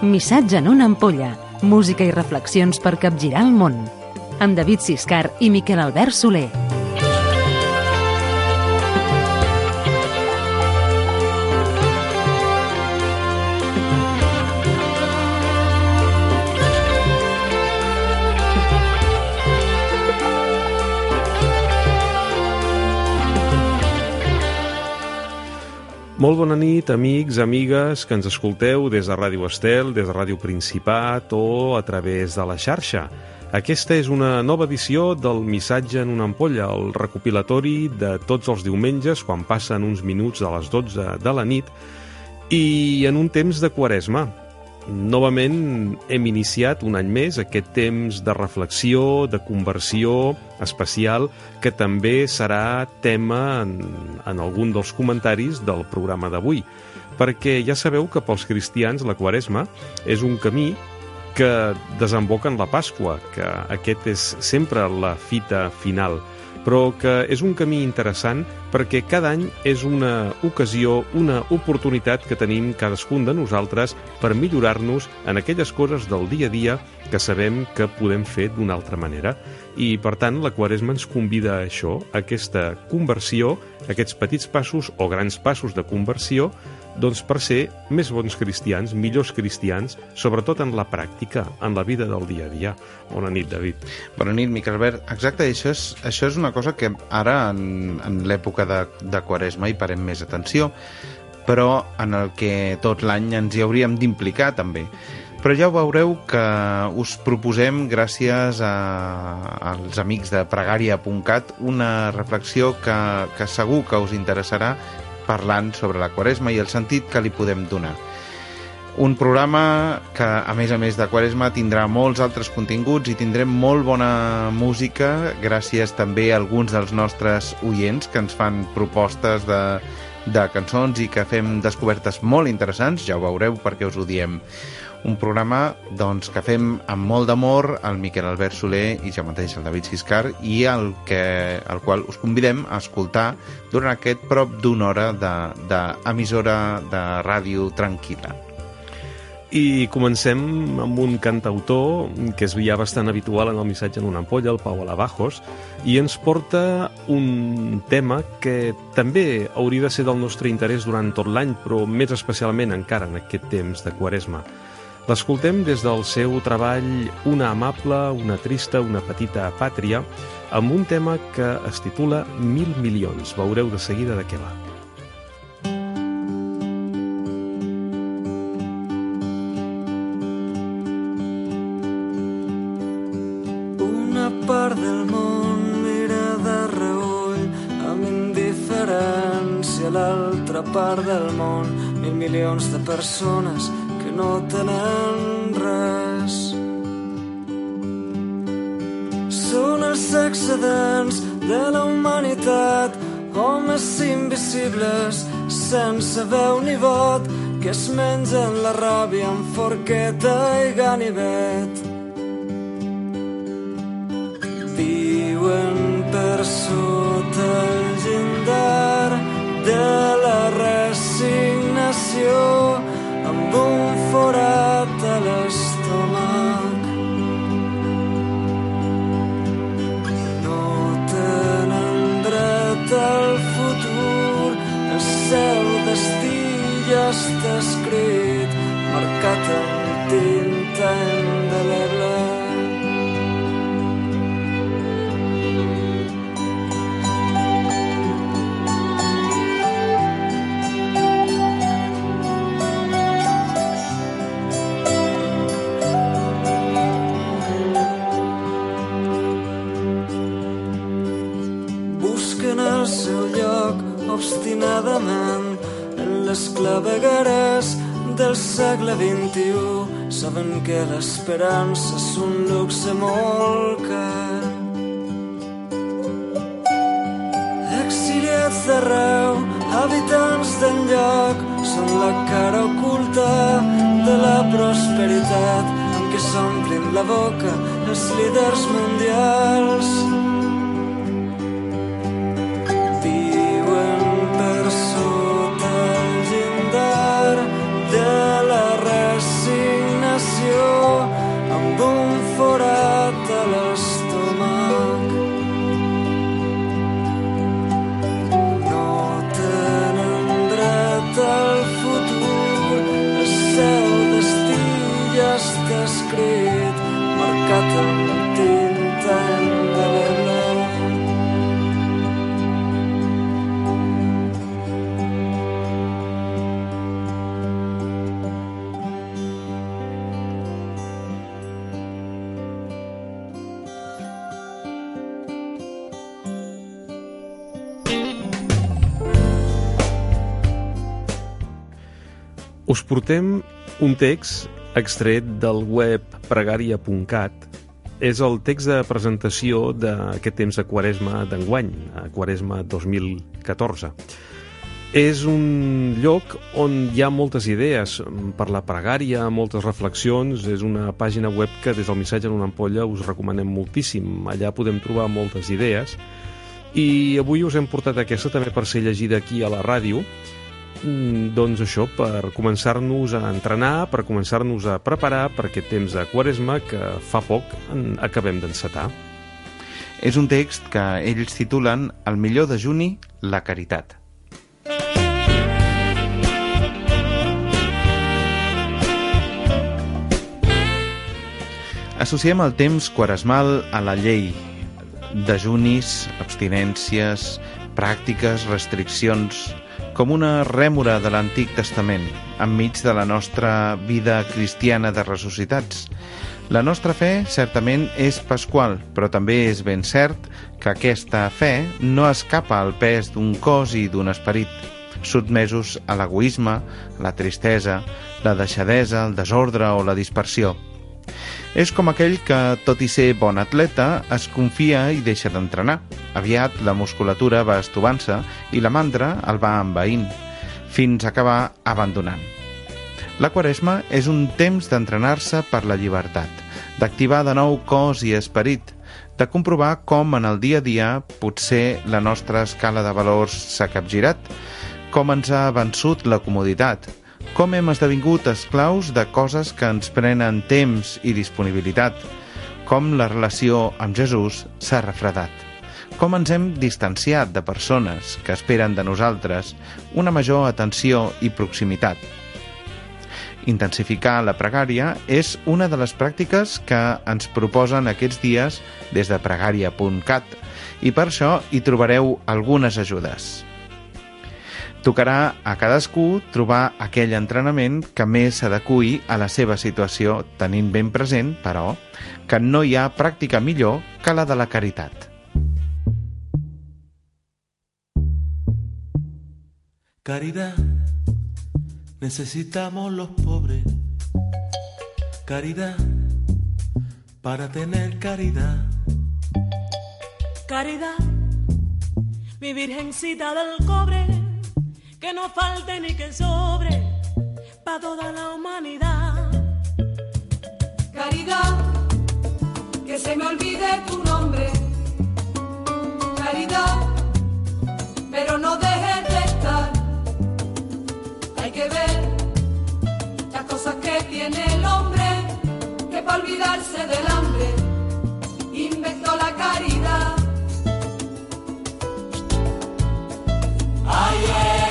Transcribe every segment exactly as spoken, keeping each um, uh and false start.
Missatge en una ampolla. Música i reflexions per capgirar el món. Amb David Siscar i Miquel Albert Soler. Molt bona nit, amics, amigues, que ens escolteu des de Ràdio Estel, des de Ràdio Principat o a través de la xarxa. Aquesta és una nova edició del Missatge en una ampolla, el recopilatori de tots els diumenges, quan passen uns minuts de les dotze de la nit, i en un temps de Quaresma. Novament hem iniciat un any més aquest temps de reflexió, de conversió especial, que també serà tema en, en algun dels comentaris del programa d'avui. Perquè ja sabeu que pels cristians la Quaresma és un camí que desemboca en la Pasqua, que aquest és sempre la fita final, però que és un camí interessant perquè cada any és una ocasió, una oportunitat que tenim cadascun de nosaltres per millorar-nos en aquelles coses del dia a dia que sabem que podem fer d'una altra manera. I, per tant, la Quaresma ens convida a això, a aquesta conversió, aquests petits passos o grans passos de conversió, doncs per ser més bons cristians, millors cristians, sobretot en la pràctica, en la vida del dia a dia. Bona nit, David. Bona nit, Miquel Albert. Exacte, això és, això és una cosa que ara, en, en l'època de, de Quaresma, hi parem més atenció, però en el que tot l'any ens hi hauríem d'implicar, també. Però ja ho veureu que us proposem, gràcies a, als amics de pregària punt cat, una reflexió que, que segur que us interessarà, parlant sobre la Quaresma i el sentit que li podem donar. Un programa que, a més a més de Quaresma, tindrà molts altres continguts i tindrem molt bona música, gràcies també a alguns dels nostres oients que ens fan propostes de, de cançons i que fem descobertes molt interessants, ja ho veureu perquè us ho diem. Un programa doncs, que fem amb molt d'amor, el Miquel Albert Soler i jo mateix, el David Siscar, i el, que, el qual us convidem a escoltar durant aquest prop d'una hora d'emissora de, de ràdio tranquil·la. I comencem amb un cantautor que és ja bastant habitual en el Missatge en una ampolla, el Pau Alabajos, i ens porta un tema que també hauria de ser del nostre interès durant tot l'any, però més especialment encara en aquest temps de Quaresma. L'escoltem des del seu treball Una amable, una trista, una petita pàtria, amb un tema que es titula Mil milions. Veureu de seguida de què va. Una part del món mira de reüll amb indiferència, l'altra part del món, mil milions de persones no tenen res. Són els excedents de la humanitat, homes invisibles sense veu ni vot, que es mengen la ràbia amb forqueta i ganivet. Viuen per sota el llindar de la resignació, amb un forat a l'estómac. No tenen dret al futur, el seu destí ja està escrit, marcat amb tinta indeleble. Obstinadament en les clavegueres del segle vint-i-u, saben que l'esperança és un luxe molt car. Exiliats d'arreu, habitants del lloc, són la cara oculta de la prosperitat amb què s'omplin la boca els líders mundials. De la resignació escrit, marcat amb tinta indeleble. Us portem un text extret del web pregaria punt cat. És el text de presentació d'aquest temps de Quaresma d'enguany, Quaresma dos mil catorze. És un lloc on hi ha moltes idees per la pregària, moltes reflexions. És una pàgina web que des del Missatge en una ampolla us recomanem moltíssim. Allà podem trobar moltes idees. I avui us hem portat aquesta també per ser llegida aquí a la ràdio. Doncs això, per començar-nos a entrenar, per començar-nos a preparar per aquest temps de Quaresma que fa poc en acabem d'encetar. És un text que ells titulen El millor dejuni, la caritat. Associem el temps quaresmal a la llei. Dejunis, abstinències, pràctiques, restriccions, com una rèmora de l'Antic Testament, enmig de la nostra vida cristiana de ressuscitats. La nostra fe, certament, és pasqual, però també és ben cert que aquesta fe no escapa al pes d'un cos i d'un esperit, sotmesos a l'egoisme, la tristesa, la deixadesa, el desordre o la dispersió. És com aquell que, tot i ser bon atleta, es confia i deixa d'entrenar. Aviat la musculatura va estovant-se i la mandra el va envaint, fins a acabar abandonant. La Quaresma és un temps d'entrenar-se per la llibertat, d'activar de nou cos i esperit, de comprovar com en el dia a dia potser la nostra escala de valors s'ha capgirat, com ens ha vençut la comoditat, com hem esdevingut esclaus de coses que ens prenen temps i disponibilitat, com la relació amb Jesús s'ha refredat, com ens hem distanciat de persones que esperen de nosaltres una major atenció i proximitat. Intensificar la pregària és una de les pràctiques que ens proposen aquests dies des de pregaria punt cat i per això hi trobareu algunes ajudes. Tocarà a cadascú trobar aquell entrenament que més s'adeqüi a la seva situació, tenint ben present, però, que no hi ha pràctica millor que la de la caritat. Caridad, necesitamos los pobres. Caridad, para tener caridad. Caridad, mi virgencita del cobre, que no falte ni que sobre para toda la humanidad. Caridad, que se me olvide tu nombre. Caridad, pero no dejes de estar. Hay que ver las cosas que tiene el hombre, que para olvidarse del hambre inventó la caridad. Ay, ay,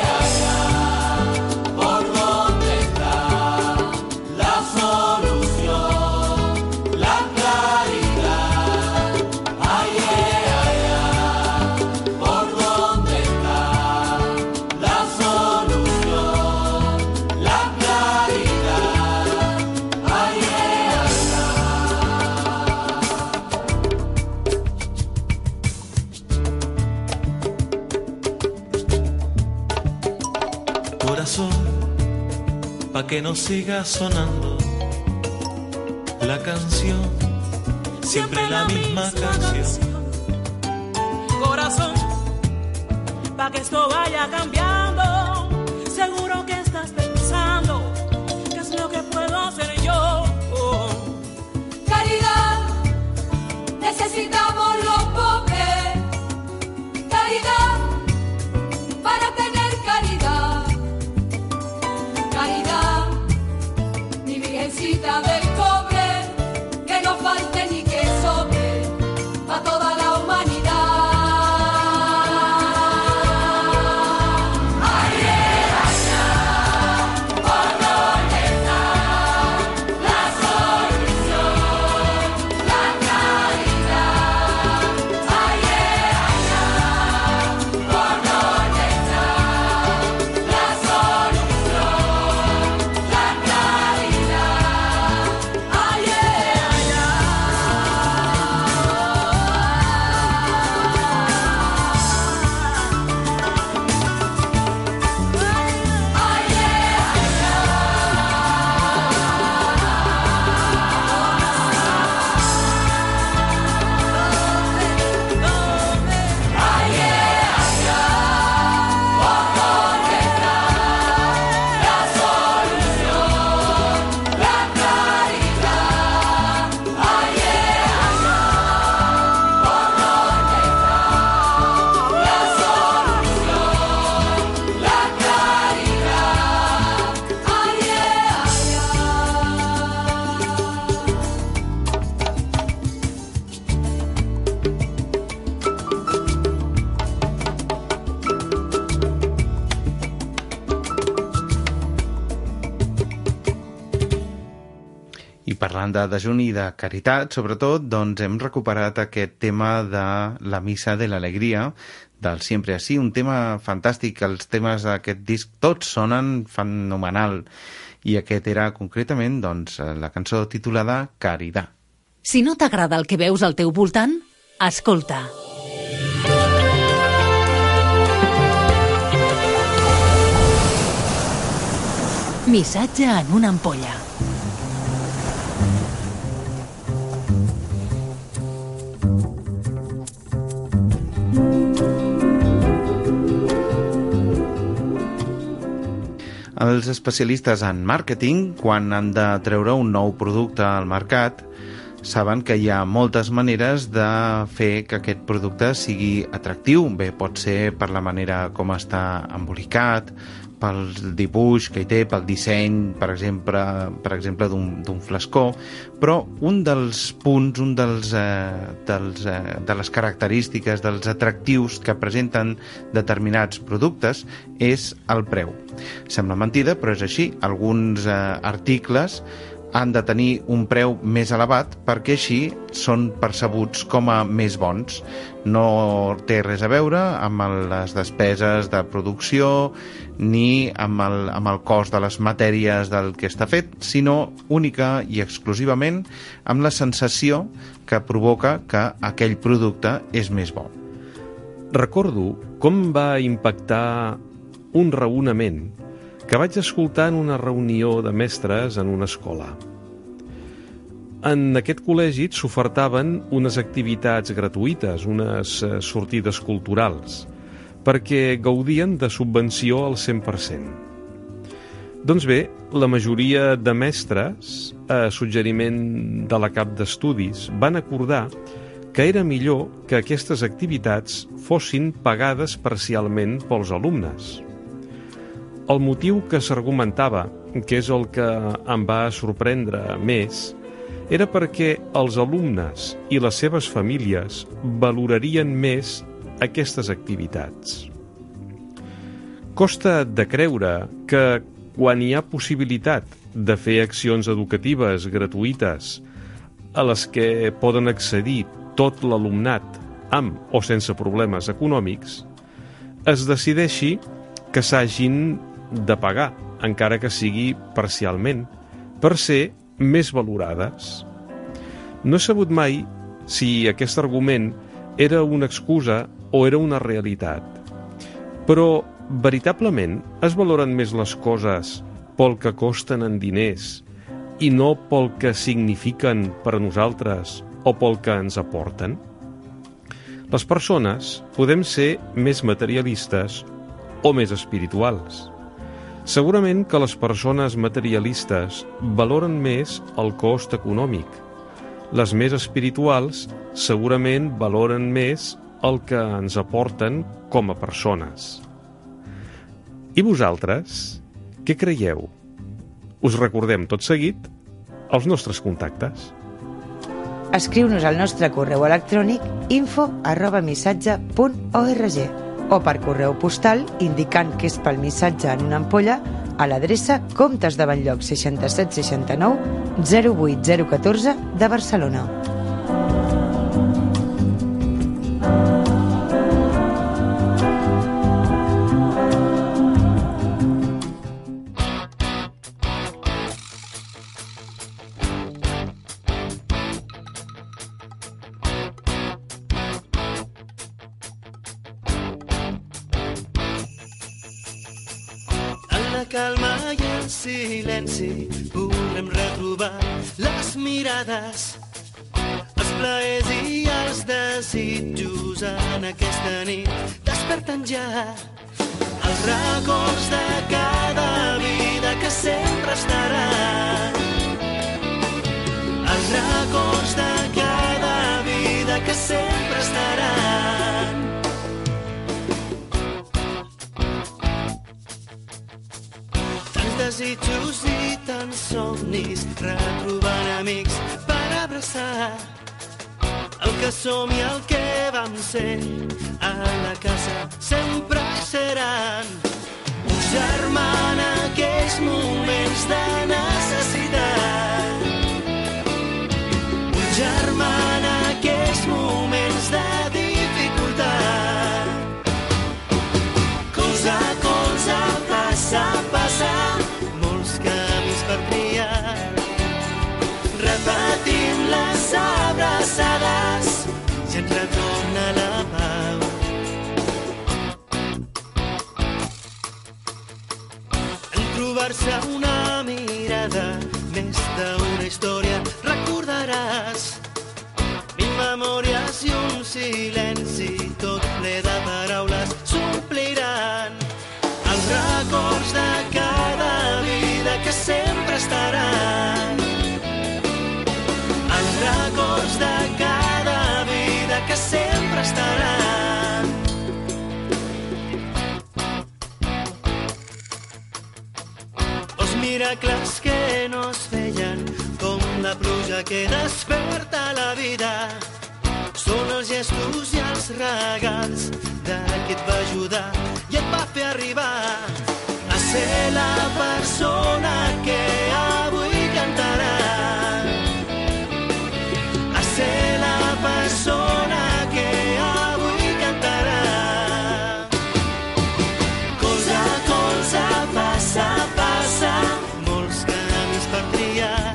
pa' que no siga sonando la canción, siempre la misma canción. Corazón, pa' que esto vaya cambiando, seguro que estás pensando, ¿qué es lo que puedo hacer yo? Oh. Caridad, necesitamos los pobres. Caridad, para tener caridad. Caridad, mi virgencita del cobre, que no falte ni que sobre a toda la humanidad. parlant de dejuni i de caritat, sobretot, doncs hem recuperat aquest tema de la Missa de l'Alegria, del Siempre Así, un tema fantàstic. Els temes d'aquest disc tots sonen fenomenal, i aquest era concretament doncs, la cançó titulada Caridad. Si no t'agrada el que veus al teu voltant, escolta. Missatge en una ampolla. Els especialistes en màrqueting, quan han de treure un nou producte al mercat, saben que hi ha moltes maneres de fer que aquest producte sigui atractiu. Bé, pot ser per la manera com està embolicat, pel dibuix que hi té, pel disseny, per exemple, per exemple d'un d'un flascó, però un dels punts, un dels, eh, dels, eh, de les característiques, dels atractius que presenten determinats productes és el preu. Sembla mentida, però és així. Alguns eh, articles han de tenir un preu més elevat perquè així són percebuts com a més bons. No té res a veure amb les despeses de producció ni amb el, amb el cost de les matèries del que està fet, sinó única i exclusivament amb la sensació que provoca que aquell producte és més bo. Recordo com va impactar un raonament que vaig escoltar en una reunió de mestres en una escola. En aquest col·legi s'ofertaven unes activitats gratuïtes, unes sortides culturals, perquè gaudien de subvenció al cent per cent. Doncs bé, la majoria de mestres, a suggeriment de la cap d'estudis, van acordar que era millor que aquestes activitats fossin pagades parcialment pels alumnes. El motiu que s'argumentava, que és el que em va sorprendre més, era perquè els alumnes i les seves famílies valorarien més aquestes activitats. Costa de creure que quan hi ha possibilitat de fer accions educatives gratuïtes a les que poden accedir tot l'alumnat amb o sense problemes econòmics, es decideixi que s'hagin de pagar, encara que sigui parcialment, per ser més valorades. No he sabut mai si aquest argument era una excusa o era una realitat. Però, veritablement, es valoren més les coses pel que costen en diners i no pel que signifiquen per a nosaltres o pel que ens aporten? Les persones podem ser més materialistes o més espirituals. Segurament que les persones materialistes valoren més el cost econòmic. Les més espirituals segurament valoren més el que ens aporten com a persones. I vosaltres, què creieu? Us recordem tot seguit els nostres contactes. Escriu-nos al nostre correu electrònic info arroba missatge punt org o per correu postal indicant que és pel missatge en una ampolla a l'adreça Comtes de Benlloc seixanta-set seixanta-nou zero vuit zero un quatre de Barcelona. Calma i el silenci podrem retrobar les mirades, els plaers i els desitjos en aquesta nit. Desperten ja els records de cada vida que sempre estaran, els records de cada vida que sempre estaran. Desitjos i tants somnis, retrobant amics per abraçar el que som i el que vam ser. A la casa sempre seran un germà en aquells moments de necessitat. trobar-se una mirada, més d'una història recordaràs. Mil memòries i un silenci, tot ple de paraules s'ompliran. Els records de cada vida que sempre estaran. Els records de cada vida que sempre estaran. Els miracles que no es feien, com la pluja que desperta la vida, són els gestos i els regals de qui et va ajudar i et va fer arribar a ser la persona que avui cantarà, a ser la persona que avui cantarà. Cosa a cosa, passa a passa, molts camins per triar,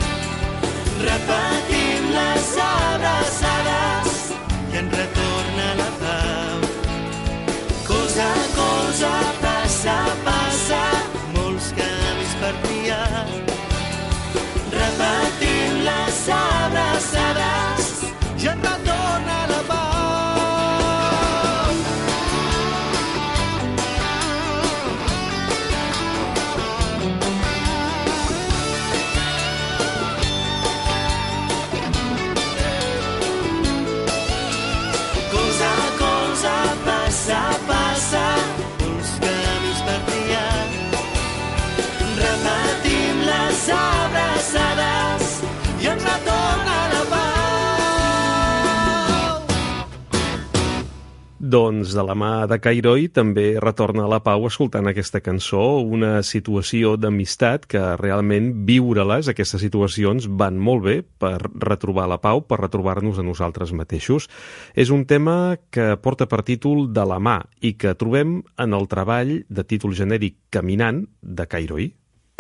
repetim les abraçades i en retorna la pau. Cosa a cosa, passa a passa, molts camins per triar, repetim les abraçades i en retorna la pau. Cosa a cosa, passa a passa, molts camins per triar, repetim les abraçades i ens retorna la pau. Doncs de la mà de Cairoi també retorna a la pau escoltant aquesta cançó, una situació d'amistat que realment viure-les, aquestes situacions, van molt bé per retrobar la pau, per retrobar-nos a nosaltres mateixos. És un tema que porta per títol De la mà i que trobem en el treball de títol genèric Caminant de Cairoi.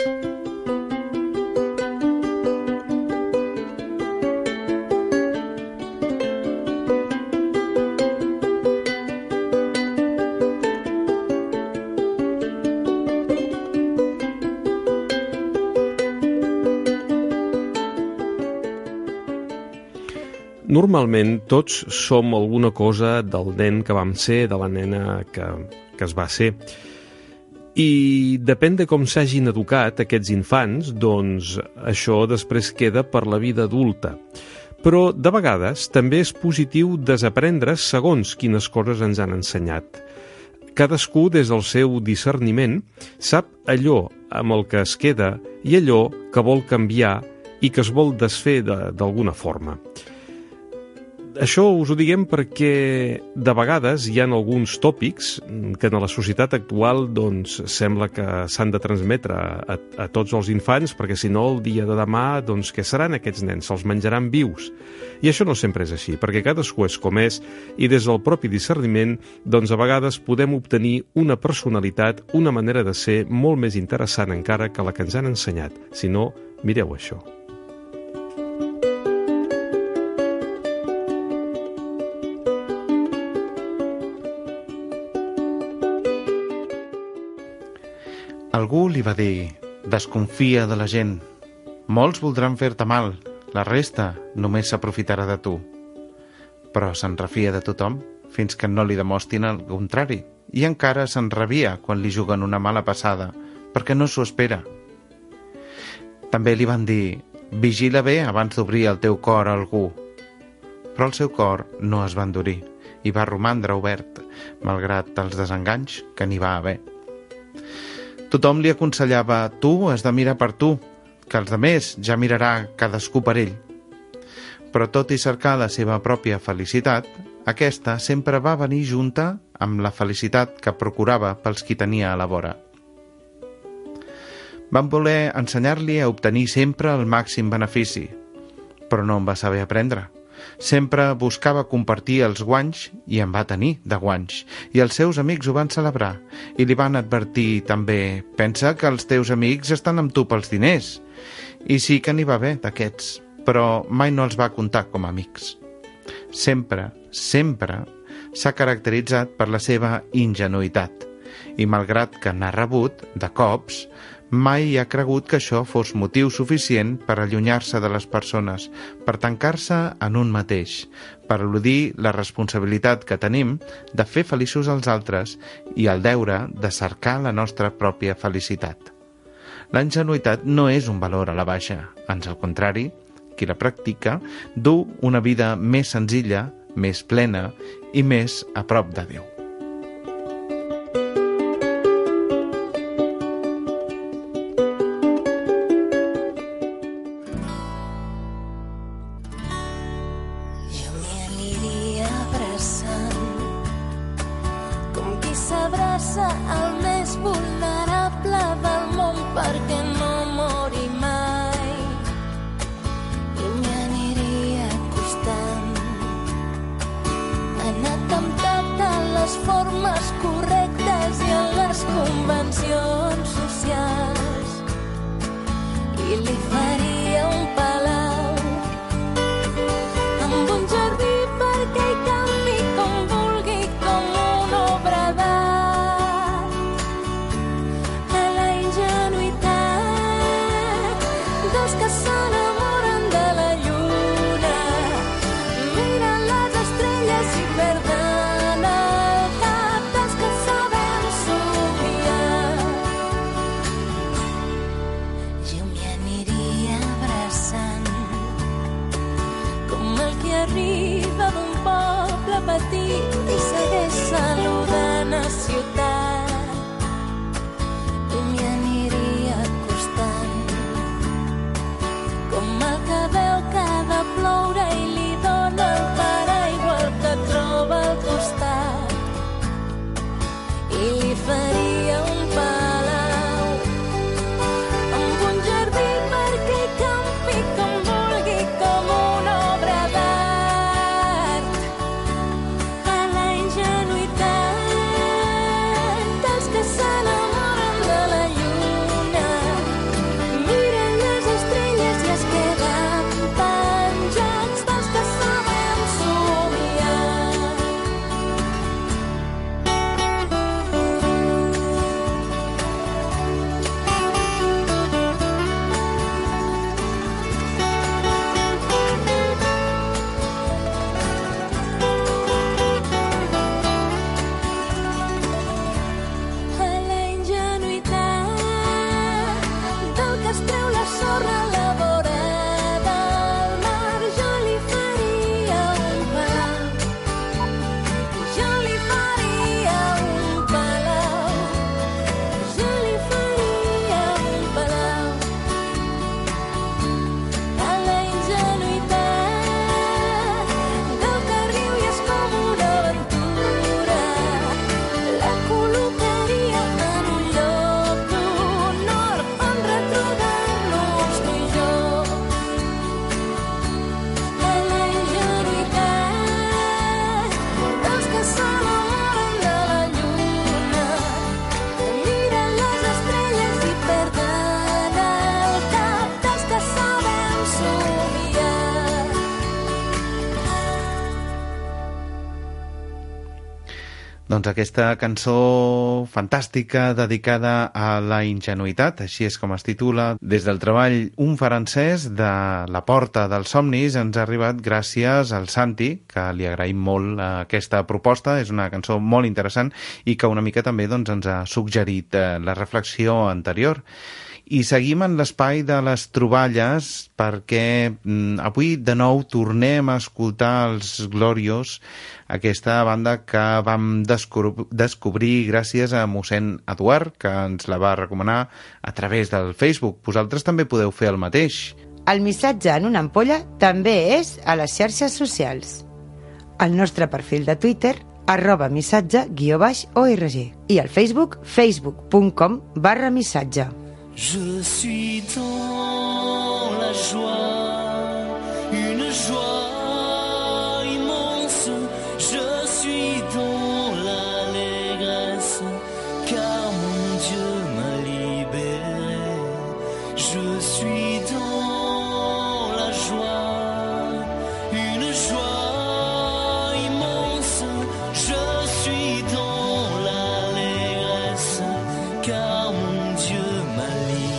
Normalment tots som alguna cosa del nen que vam ser, de la nena que, que es va ser. I depèn de com s'hagin educat aquests infants, doncs això després queda per la vida adulta. Però de vegades també és positiu desaprendre segons quines coses ens han ensenyat. Cadascú, des del seu discerniment, sap allò amb el que es queda i allò que vol canviar i que es vol desfer d'alguna forma. Això us ho diguem perquè de vegades hi ha alguns tòpics que en la societat actual doncs, sembla que s'han de transmetre a, a tots els infants, perquè si no el dia de demà, doncs què seran aquests nens? Se'ls menjaran vius. I això no sempre és així, perquè cadascú és com és i des del propi discerniment doncs a vegades podem obtenir una personalitat, una manera de ser molt més interessant encara que la que ens han ensenyat. Si no, mireu això. Algú li va dir: desconfia de la gent. Molts voldran fer-te mal, la resta només s'aprofitarà de tu. Però se'n refia de tothom fins que no li demostrin el contrari i encara se'n rebia quan li juguen una mala passada perquè no s'ho espera. També li van dir: vigila bé abans d'obrir el teu cor a algú. Però el seu cor no es va endurir i va romandre obert, malgrat els desenganys que n'hi va haver. Tothom li aconsellava: tu has de mirar per tu, que els demés ja mirarà cadascú per ell. Però tot i cercar la seva pròpia felicitat, aquesta sempre va venir junta amb la felicitat que procurava pels qui tenia a la vora. Van voler ensenyar-li a obtenir sempre el màxim benefici, però no en va saber aprendre. Sempre buscava compartir els guanys i en va tenir de guanys, i els seus amics ho van celebrar i li van advertir també: pensa que els teus amics estan amb tu pels diners. I sí que n'hi va haver d'aquests, però mai no els va comptar com a amics. Sempre, sempre s'ha caracteritzat per la seva ingenuïtat i malgrat que n'ha rebut de cops, Mai ha cregut que això fos motiu suficient per allunyar-se de les persones, per tancar-se en un mateix, per eludir la responsabilitat que tenim de fer feliços els altres i el deure de cercar la nostra pròpia felicitat. La ingenuïtat no és un valor a la baixa, ans al contrari, qui la practica du una vida més senzilla, més plena i més a prop de Déu. Doncs aquesta cançó fantàstica dedicada a la ingenuïtat, així és com es titula, des del treball Un francès de La Porta dels Somnis, ens ha arribat gràcies al Santi, que li agraïm molt aquesta proposta. És una cançó molt interessant i que una mica també doncs, ens ha suggerit la reflexió anterior. I seguim en l'espai de les troballes perquè mm, avui de nou tornem a escoltar els Glorios, aquesta banda que vam descobrir, descobrir gràcies a mossèn Eduard, que ens la va recomanar a través del Facebook. Vosaltres també podeu fer el mateix. El missatge en una ampolla també és a les xarxes socials. El nostre perfil de Twitter, arroba missatge guió baix org, i al Facebook, facebook punt com barra missatge. Je suis dans la joie, une joie immense. Je suis dans l'allégresse, car mon Dieu m'a libéré. Je suis dans la joie, une joie immense. Je suis dans l'allégresse, car mon Dieu m'a libéré.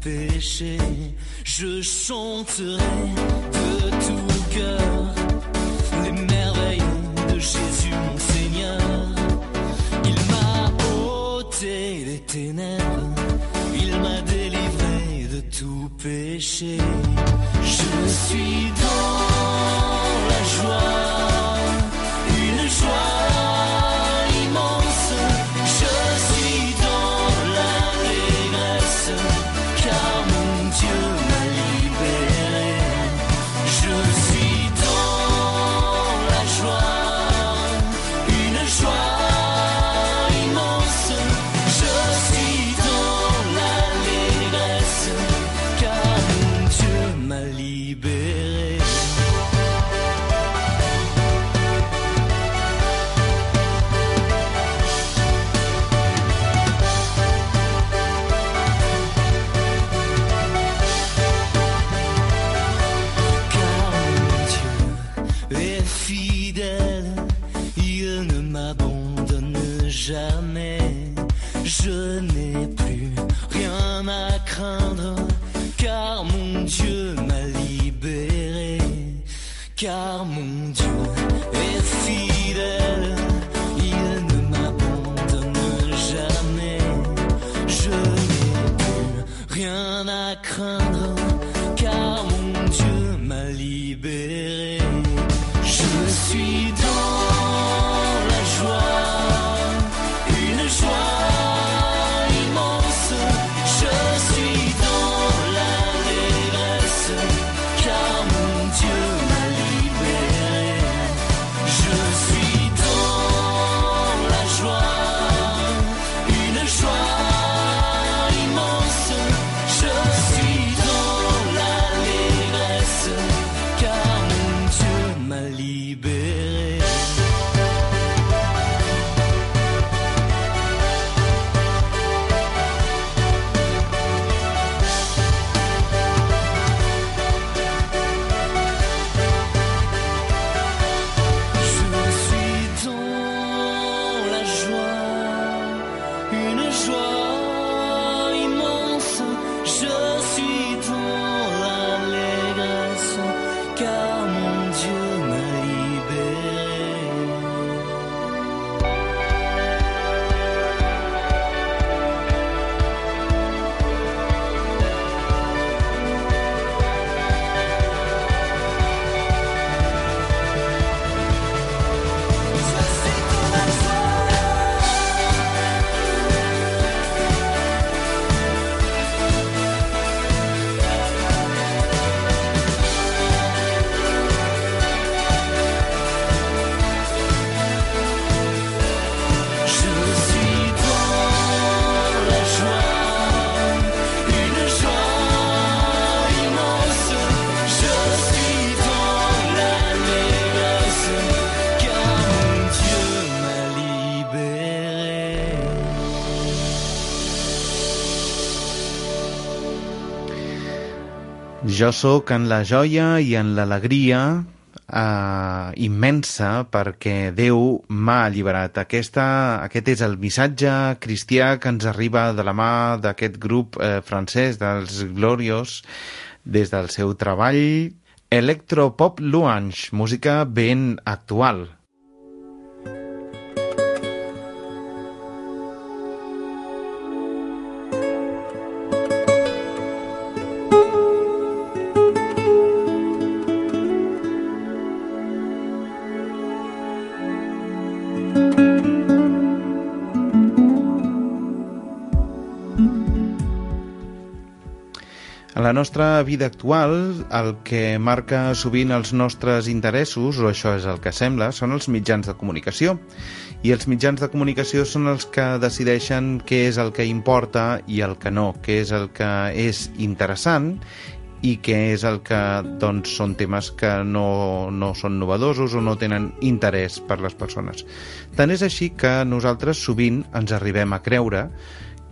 péché. Je chanterai de tout cœur les merveilles de Jésus mon Seigneur. Il m'a ôté les ténèbres, il m'a délivré de tout péché. Je suis dans la joie, une joie immense. Je suis dans l'allégresse, car mon Dieu m'a libéré. Je suis dans la joie, une joie immense. Je suis dans l'allégresse, car mon Dieu m'a libéré. Jamais, je n'ai plus rien à craindre, car mon Dieu m'a libéré, car mon Dieu est fidèle, il ne m'abandonne jamais. Je n'ai plus rien à craindre, car mon Dieu m'a libéré. Je suis dans la joie, joie immense, je suis dans l'allégresse, car mon Dieu m'a libéré. Je suis dans la joie, une joie immense, je suis dans l'allégresse, car mon Dieu m'a libéré. Jo sóc en la joia i en l'alegria eh, immensa perquè Déu m'ha alliberat. Aquesta, aquest és el missatge cristià que ens arriba de la mà d'aquest grup eh, francès dels Glorious des del seu treball Electropop Louange, música ben actual. A la nostra vida actual, el que marca sovint els nostres interessos, o això és el que sembla, són els mitjans de comunicació. I els mitjans de comunicació són els que decideixen què és el que importa i el que no, què és el que és interessant i què és el que doncs, són temes que no, no són novedosos o no tenen interès per les persones. Tant és així que nosaltres sovint ens arribem a creure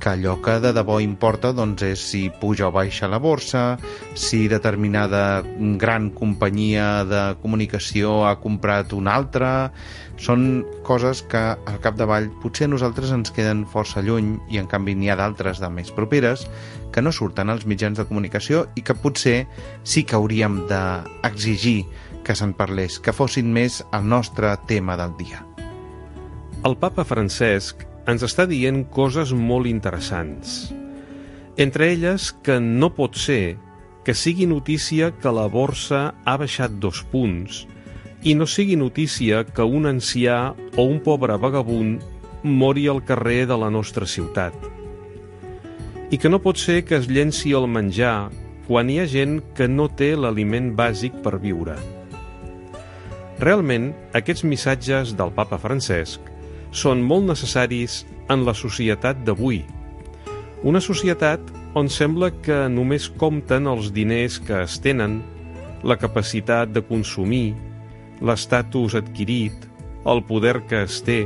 que allò que de debò importa doncs, és si puja o baixa la borsa, si determinada gran companyia de comunicació ha comprat una altra. Són coses que al capdavall potser a nosaltres ens queden força lluny i en canvi n'hi ha d'altres de més properes que no surten als mitjans de comunicació i que potser sí que hauríem d'exigir que se'n parlés, que fossin més el nostre tema del dia. El papa Francesc ens està dient coses molt interessants. Entre elles que no pot ser que sigui notícia que la borsa ha baixat dos punts i no sigui notícia que un ancià o un pobre vagabund mori al carrer de la nostra ciutat. I que no pot ser que es llenci el menjar quan hi ha gent que no té l'aliment bàsic per viure. Realment, aquests missatges del papa Francesc són molt necessaris en la societat d'avui. Una societat on sembla que només compten els diners que es tenen, la capacitat de consumir, l'estatus adquirit, el poder que es té.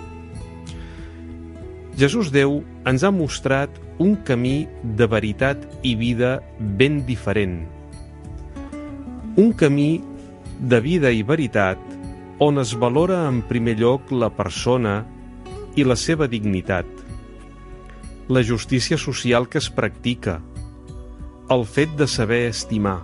Jesús Déu ens ha mostrat un camí de veritat i vida ben diferent. Un camí de vida i veritat on es valora en primer lloc la persona i la seva dignitat, la justícia social que es practica, el fet de saber estimar.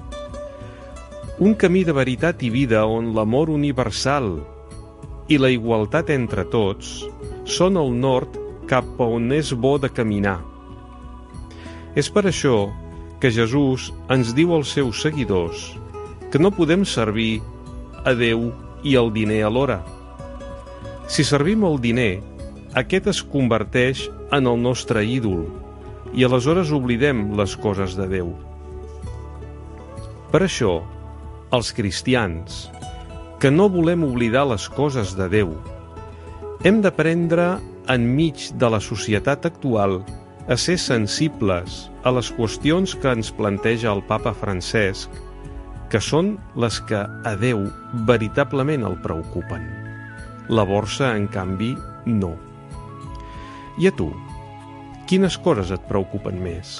Un camí de veritat i vida on l'amor universal i la igualtat entre tots són el nord cap a on és bo de caminar. És per això que Jesús ens diu als seus seguidors que no podem servir a Déu i el diner alhora. Si servim el diner, aquest es converteix en el nostre ídol i aleshores oblidem les coses de Déu. Per això, els cristians, que no volem oblidar les coses de Déu, hem d'aprendre enmig de la societat actual a ser sensibles a les qüestions que ens planteja el papa Francesc, que són les que a Déu veritablement el preocupen. La borsa, en canvi, no. I a tu, quines coses et preocupen més?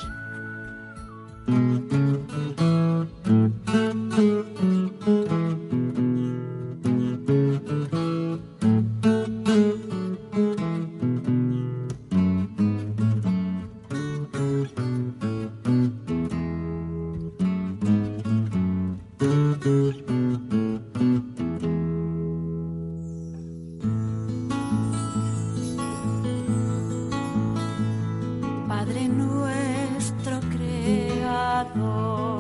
Padre nuestro creador,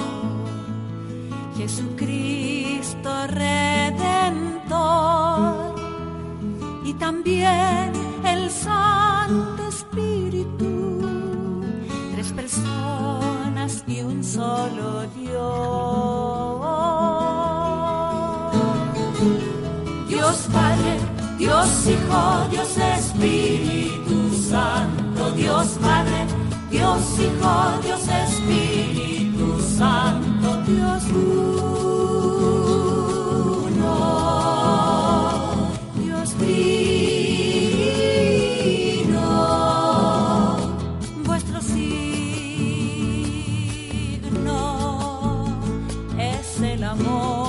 Jesucristo Redentor, y también el Santo Espíritu, tres personas y un solo Dios. Dios Padre, Dios Hijo, Dios Espíritu Santo, Dios Padre, Dios Hijo, Dios Espíritu Santo, Dios uno, Dios trino, vuestro signo es el amor.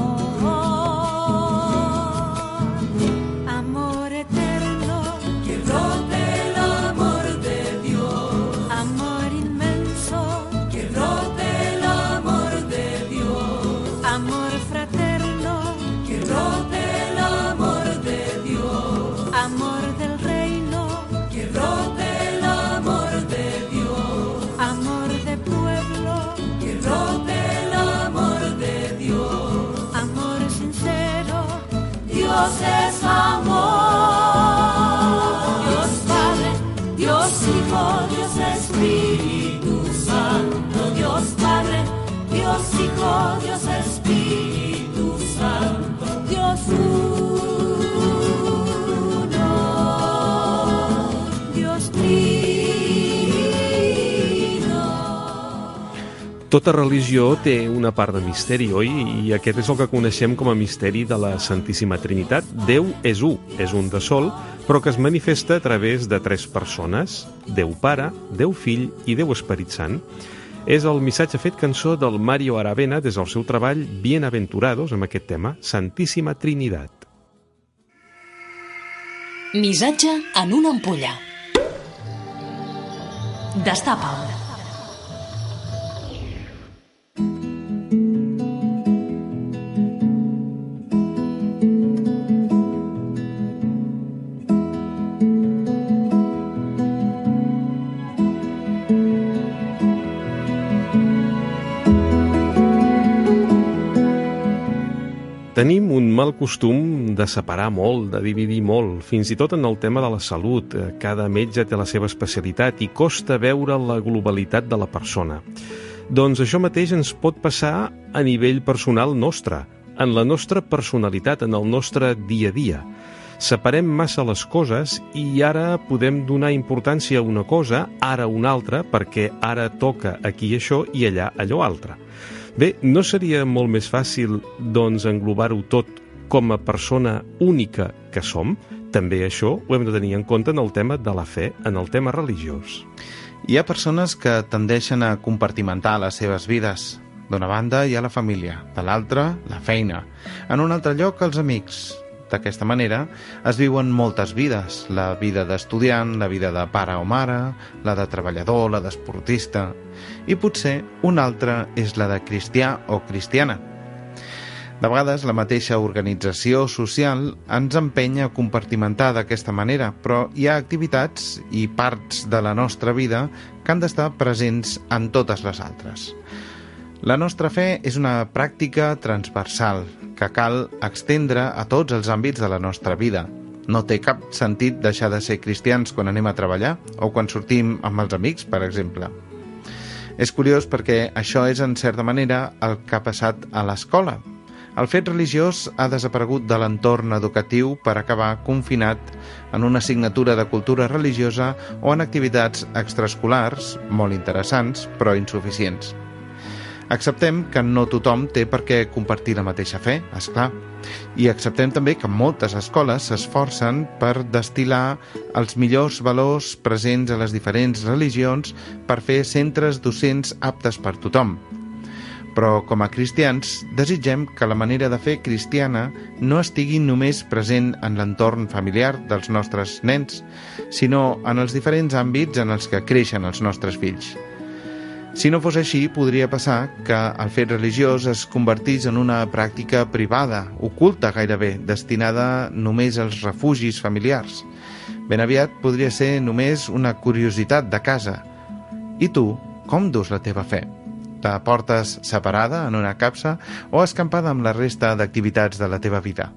Dios es amor, Dios Padre, Dios Hijo, Dios Espíritu Santo, Dios Padre, Dios Hijo, Dios Espíritu Santo, Dios uno, Dios trino. Tota religió té una part de misteri, oi? I aquest és el que coneixem com a misteri de la Santíssima Trinitat. Déu és u, és un de sol, però que es manifesta a través de tres persones, Déu Pare, Déu Fill i Déu Esperit Sant. És el missatge fet cançó del Mario Aravena des del seu treball Bienaventurados, amb aquest tema, Santíssima Trinitat. Missatge en una ampolla. Destapa'l. Tenim un mal costum de separar molt, de dividir molt, fins i tot en el tema de la salut. Cada metge té la seva especialitat i costa veure la globalitat de la persona. Doncs això mateix ens pot passar a nivell personal nostre, en la nostra personalitat, en el nostre dia a dia. Separem massa les coses i ara podem donar importància a una cosa, ara a una altra, perquè ara toca aquí això i allà allò altre. Bé, no seria molt més fàcil, doncs, englobar-ho tot com a persona única que som? També això ho hem de tenir en compte en el tema de la fe, en el tema religiós. Hi ha persones que tendeixen a compartimentar les seves vides. D'una banda hi ha la família, de l'altra, la feina. En un altre lloc, els amics. D'aquesta manera es viuen moltes vides, la vida d'estudiant, la vida de pare o mare, la de treballador, la d'esportista, i potser una altra és la de cristià o cristiana. De vegades la mateixa organització social ens empenya a compartimentar d'aquesta manera, però hi ha activitats i parts de la nostra vida que han d'estar presents en totes les altres. La nostra fe és una pràctica transversal que cal extendre a tots els àmbits de la nostra vida. No té cap sentit deixar de ser cristians quan anem a treballar o quan sortim amb els amics, per exemple. És curiós perquè això és, en certa manera, el que ha passat a l'escola. El fet religiós ha desaparegut de l'entorn educatiu per acabar confinat en una assignatura de cultura religiosa o en activitats extraescolars, molt interessants, però insuficients. Acceptem que no tothom té per què compartir la mateixa fe, és clar. I acceptem també que moltes escoles s'esforcen per destil·lar els millors valors presents a les diferents religions per fer centres docents aptes per tothom. Però, com a cristians, desitgem que la manera de fer cristiana no estigui només present en l'entorn familiar dels nostres nens, sinó en els diferents àmbits en els que creixen els nostres fills. Si no fos així, podria passar que el fet religiós es convertís en una pràctica privada, oculta gairebé, destinada només als refugis familiars. Ben aviat podria ser només una curiositat de casa. I tu, com dus la teva fe? La portes separada en una capsa o escampada amb la resta d'activitats de la teva vida?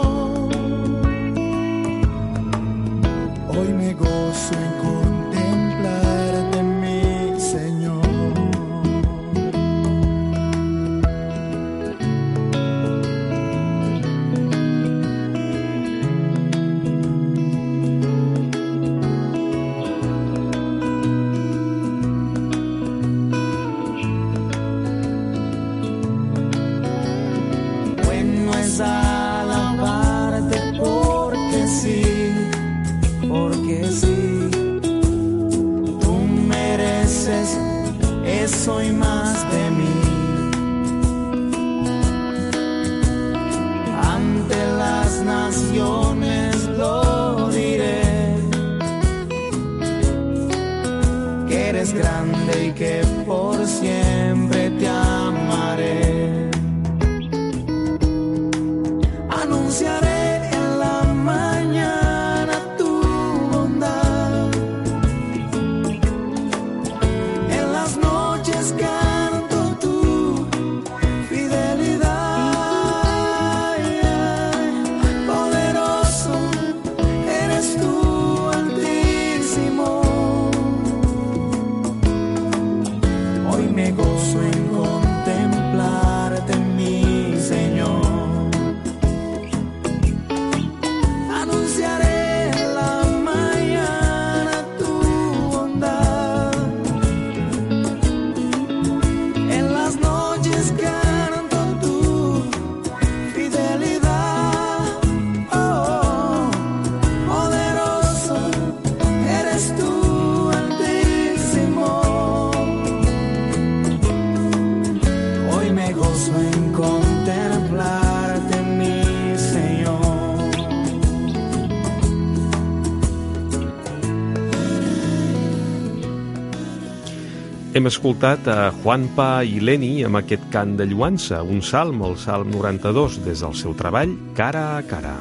Hoy me gozo en contemplar las naciones lo diré, que eres grande y que por siempre te amaré. Anunciaré en la mañana tu bondad, en las noches canto tu fidelidad. Poderoso eres tú, Altísimo. Hoy me gozo en contemplarte, mi Señor. Anunciaré en la mañana tu bondad, en las noches canto tu fidelidad. Oh, poderoso eres tú, Altísimo. Hoy me gozo en contemplarte, mi Señor. Hem escoltat a Juanpa i Leni amb aquest cant de lluança, un salm, el Salm noranta-dos, des del seu treball Cara a Cara.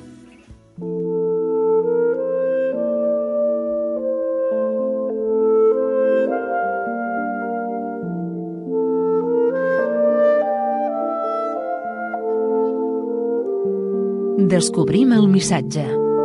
Descobrim el missatge.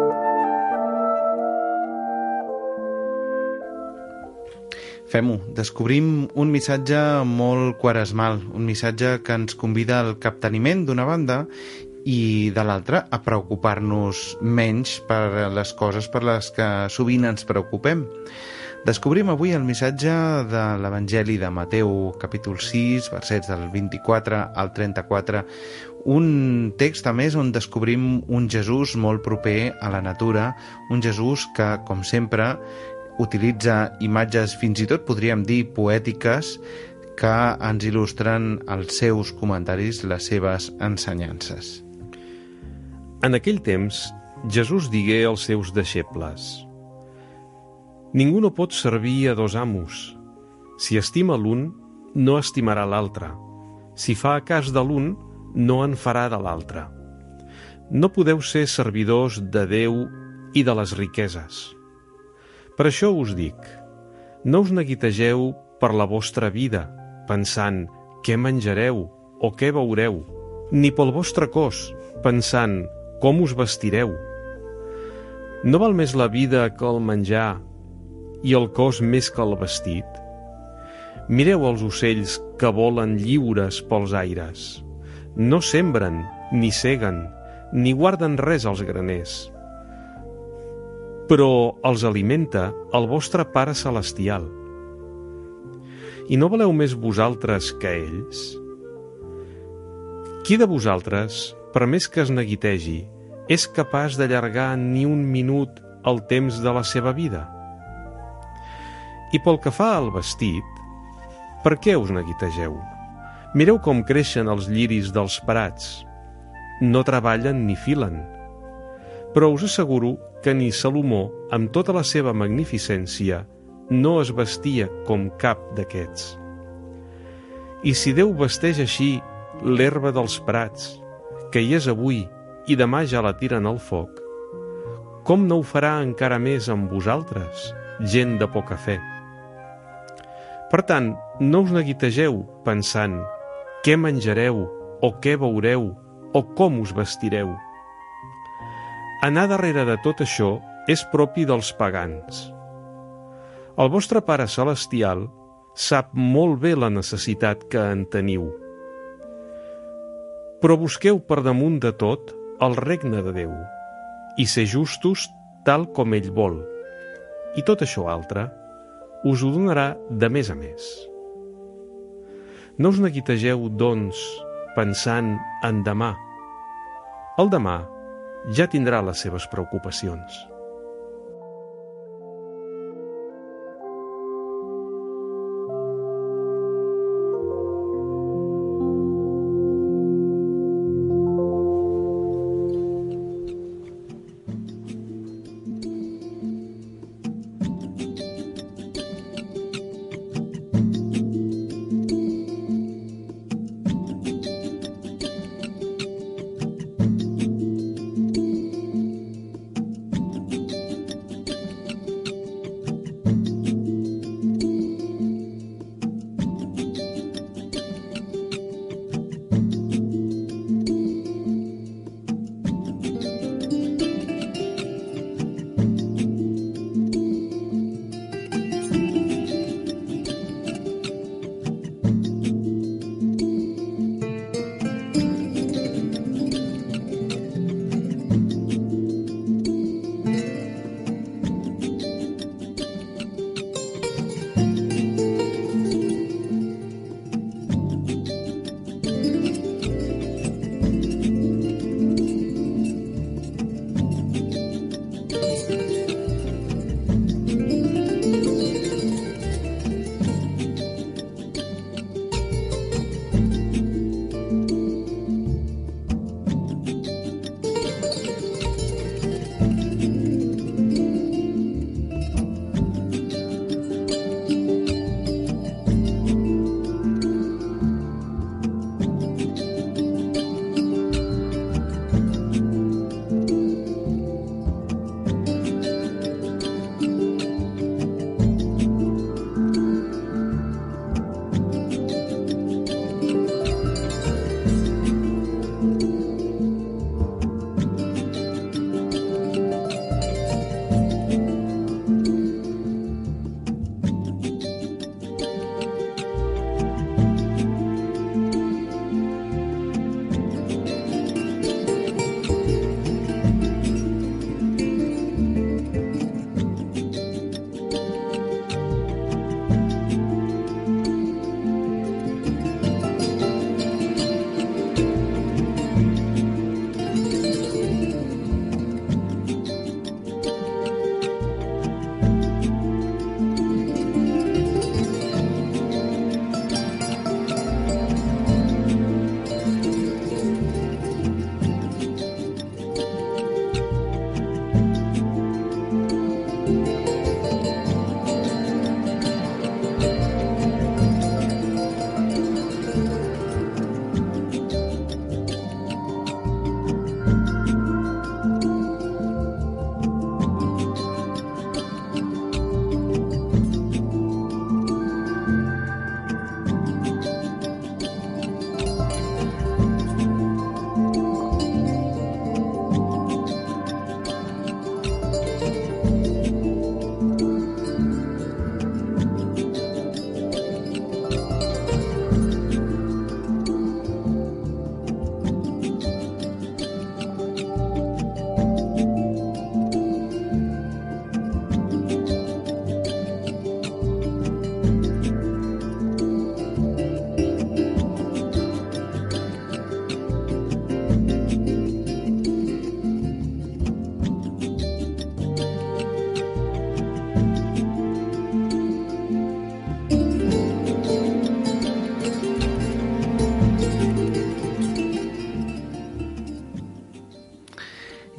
Fem-ho. Descobrim un missatge molt quaresmal, un missatge que ens convida al capteniment d'una banda i de l'altra a preocupar-nos menys per les coses per les que sovint ens preocupem. Descobrim avui el missatge de l'Evangeli de Mateu, capítol sis, versets del vint-i-quatre al trenta-quatre, un text, a més, on descobrim un Jesús molt proper a la natura, un Jesús que, com sempre, utilitza imatges, fins i tot podríem dir poètiques, que ens il·lustren els seus comentaris, les seves ensenyances. En aquell temps, Jesús digué als seus deixebles: Ningú no pot servir a dos amos. Si estima l'un, no estimarà l'altre. Si fa cas de l'un, no en farà de l'altre. No podeu ser servidors de Déu i de les riqueses. Per això us dic, no us neguitegeu per la vostra vida, pensant què menjareu o què beureu, ni pel vostre cos, pensant com us vestireu. No val més la vida que el menjar i el cos més que el vestit? Mireu els ocells que volen lliures pels aires. No sembren, ni seguen, ni guarden res als graners. Però els alimenta el vostre Pare Celestial. I no valeu més vosaltres que ells? Qui de vosaltres, per més que es neguitegi, és capaç d'allargar ni un minut el temps de la seva vida? I pel que fa al vestit, per què us neguitegeu? Mireu com creixen els lliris dels prats. No treballen ni filen. Però us asseguro que ni Salomó, amb tota la seva magnificència, no es vestia com cap d'aquests. I si Déu vesteix així l'herba dels prats, que hi és avui i demà ja la tiren al foc, com no ho farà encara més amb vosaltres, gent de poca fe? Per tant, no us neguitegeu pensant què menjareu o què beureu o com us vestireu. Anar darrere de tot això és propi dels pagans. El vostre Pare Celestial sap molt bé la necessitat que en teniu. Però busqueu per damunt de tot el regne de Déu i ser justos tal com ell vol. I tot això altre us ho donarà de més a més. No us neguitegeu, doncs, pensant en demà. El demà ja tindrà les seves preocupacions.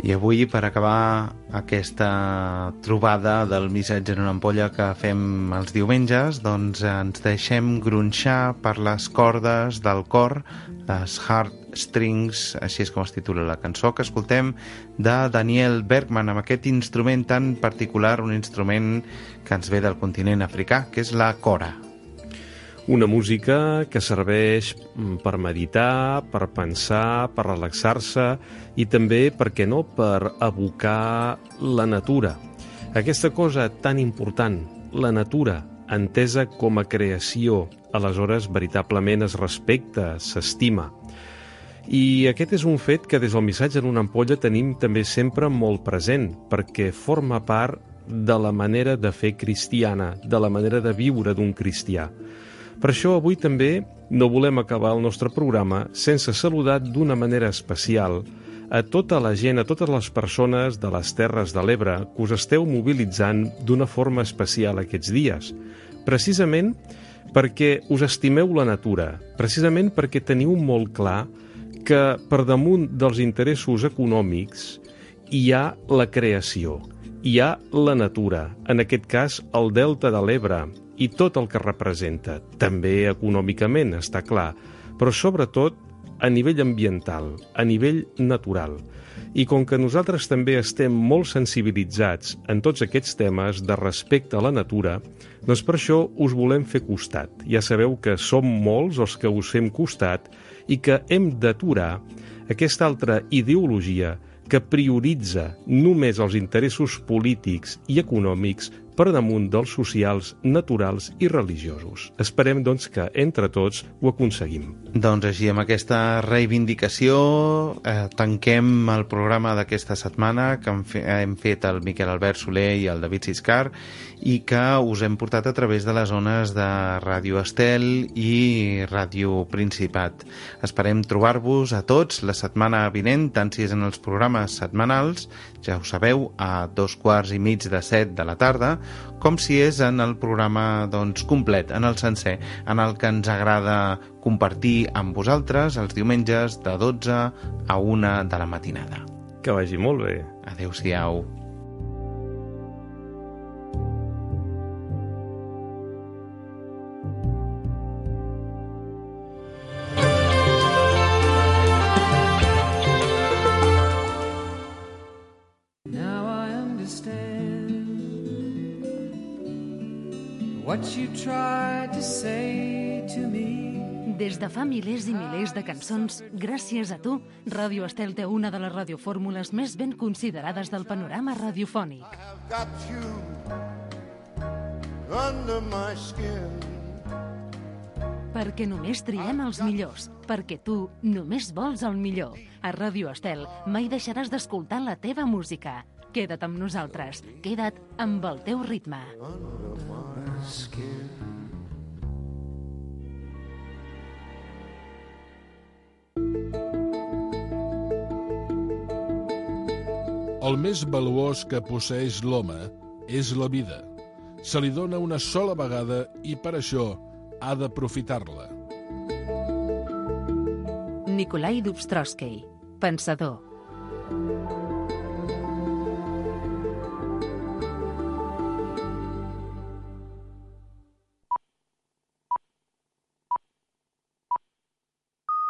I avui, per acabar aquesta trobada del missatge en una ampolla que fem els diumenges, doncs ens deixem gronxar per les cordes del cor, les heartstrings, així és com es titula la cançó que escoltem, de Daniel Bergman, amb aquest instrument tan particular, un instrument que ens ve del continent africà, que és la kora. Una música que serveix per meditar, per pensar, per relaxar-se i també, per què no, per evocar la natura. Aquesta cosa tan important, la natura, entesa com a creació, aleshores veritablement es respecta, s'estima. I aquest és un fet que des del missatge en una ampolla tenim també sempre molt present, perquè forma part de la manera de fer cristiana, de la manera de viure d'un cristià. Per això avui també no volem acabar el nostre programa sense saludar d'una manera especial a tota la gent, a totes les persones de les Terres de l'Ebre que us esteu mobilitzant d'una forma especial aquests dies. Precisament perquè us estimeu la natura, precisament perquè teniu molt clar que per damunt dels interessos econòmics hi ha la creació, hi ha la natura, en aquest cas el Delta de l'Ebre, i tot el que representa, també econòmicament, està clar, però sobretot a nivell ambiental, a nivell natural. I com que nosaltres també estem molt sensibilitzats en tots aquests temes de respecte a la natura, doncs per això us volem fer costat. Ja sabeu que som molts els que us fem costat i que hem d'aturar aquesta altra ideologia que prioritza només els interessos polítics i econòmics per damunt dels socials, naturals i religiosos. Esperem, doncs, que entre tots ho aconseguim. Doncs així, amb aquesta reivindicació, eh, tanquem el programa d'aquesta setmana que hem, fe hem fet el Miquel Albert Soler i el David Siscar i que us hem portat a través de les zones de Ràdio Estel i Ràdio Principat. Esperem trobar-vos a tots la setmana vinent, tant si és en els programes setmanals, ja ho sabeu, a dos quarts i mig de set de la tarda, com si és en el programa doncs, complet, en el sencer, en el que ens agrada compartir amb vosaltres els diumenges de dotze a una de la matinada. Que vagi molt bé. Adéu-siau. What you tried to say to me. Des de fa milers i milers de cançons, gràcies a tu, Ràdio Estel té una de les radiofórmules més ben considerades del panorama radiofònic. Perquè només triem els millors, perquè tu només vols el millor. A Ràdio Estel mai deixaràs d'escoltar la teva música. Queda't amb nosaltres, queda't amb el teu ritme. El més valuós que posseeix l'home és la vida. Se li dona una sola vegada i per això ha d'aprofitar-la. Nikolai Dubstrovsky, pensador.